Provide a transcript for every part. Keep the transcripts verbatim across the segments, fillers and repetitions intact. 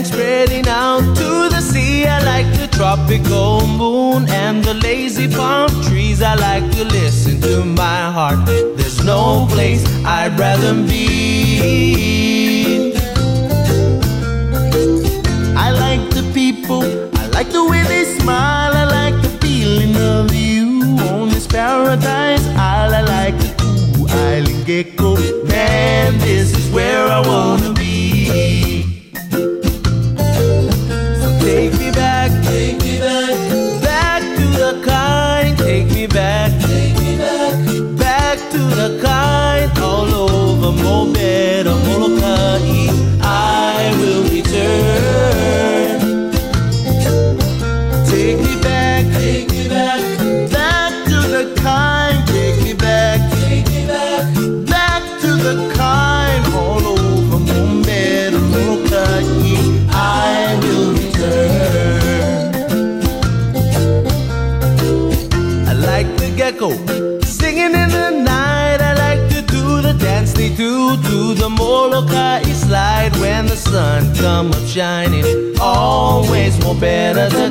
and spreading out to the sea. I like the tropical moon and the lazy palm trees. I like to listen to my heart. There's no place I'd rather be. I like the people, I like the way they smile. I like the feeling of you on this paradise isle. I like the cool island gecko. Man, this is where I wanna be. So take me back, take me back, back to the kind. Take me back, take me back, back to the kind. All over Mobed or Molokai, I will return. Take me back, take me back, back to the kind. Take me back, take me back, back to the kind. All over Mobed or Molokai, I will return. I like the gecko singing in the night. I like to do the dance they do to the Molokai slide when the sun come up shining. Always more better the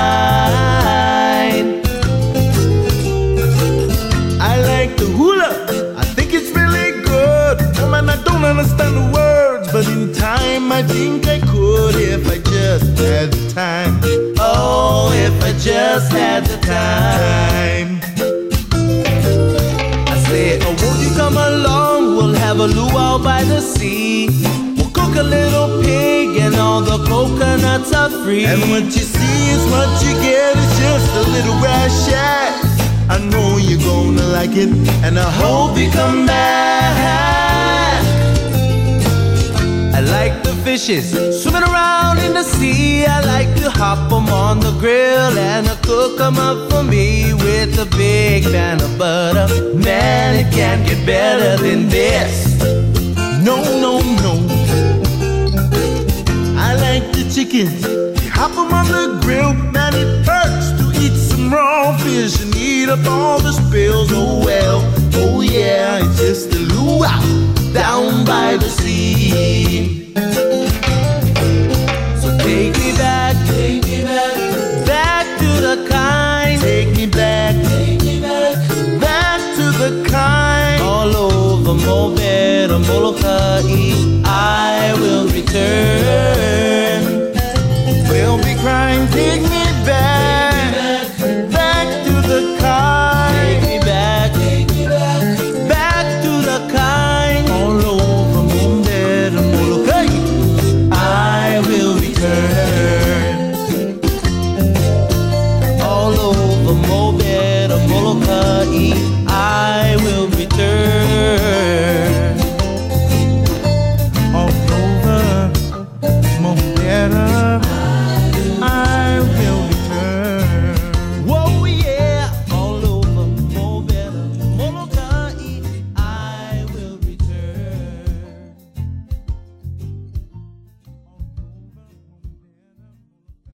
kind. I like the hula, I think it's really good. Oh man, I don't understand the words, but in time I think I could if I just had the time. Oh, if I just had the time. I say, oh, won't you come along? We'll have a luau by the sea. We'll cook a little pig and all the coconuts are free. And what you see is what you get. It's just a little grass shack. I know you're gonna like it, and I hope you come back. I like the fishes swimming around in the sea. I like to hop them on the grill and I cook them up for me with a big pan of butter. Man, it can't get better than this. No, no, no. I like the chickens. You hop them on the grill. Man, it hurts to eat some raw fish and eat up all the spills. Oh well, oh yeah, it's just a luau down by the sea. So take me back, take me back, back to the kind. Take me back, take me back, back to the kind. All over Mobed or Molokai, I will return. We'll be crying, take me back, back to the kind. Take me back, take me back, back to the kind. All over Mobed or Molokai, I will return. All over Mobed or Molokai,